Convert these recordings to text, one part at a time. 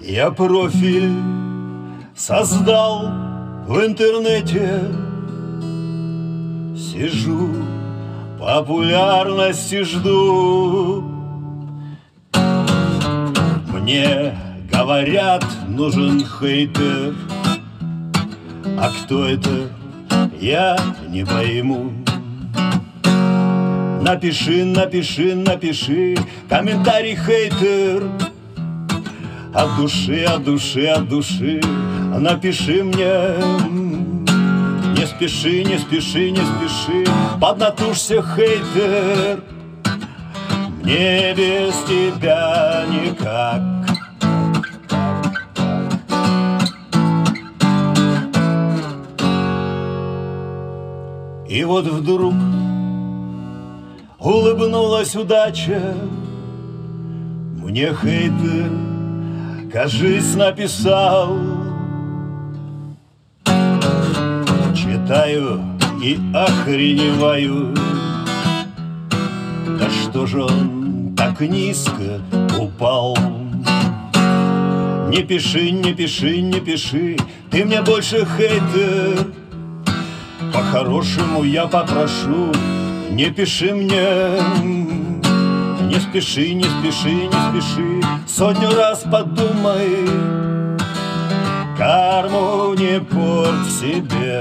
Я профиль создал в интернете, сижу, популярности жду. Мне говорят, нужен хейтер, а кто это, я не пойму. Напиши, напиши, напиши комментарий, хейтер, от души, от души, от души. Напиши мне. Не спеши, не спеши, не спеши, поднатужься, хейтер, мне без тебя никак. И вот вдруг улыбнулась удача, мне хейтер, кажись, написал. Читаю и охреневаю, да что же он так низко упал? Не пиши, не пиши, не пиши, ты мне больше хейтер. По-хорошему я попрошу, не пиши мне. Не спеши, не спеши, не спеши, сотню раз подумай, карму не порть себе.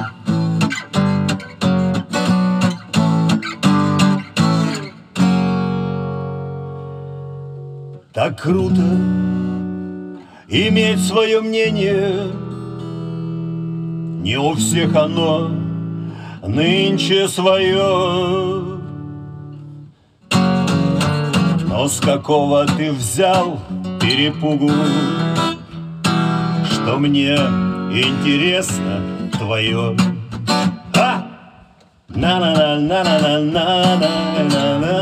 Так круто иметь свое мнение, не у всех оно нынче свое. Но с какого ты взял перепугу, что мне интересно твое? На-на-на-на-на-на-на-на-на.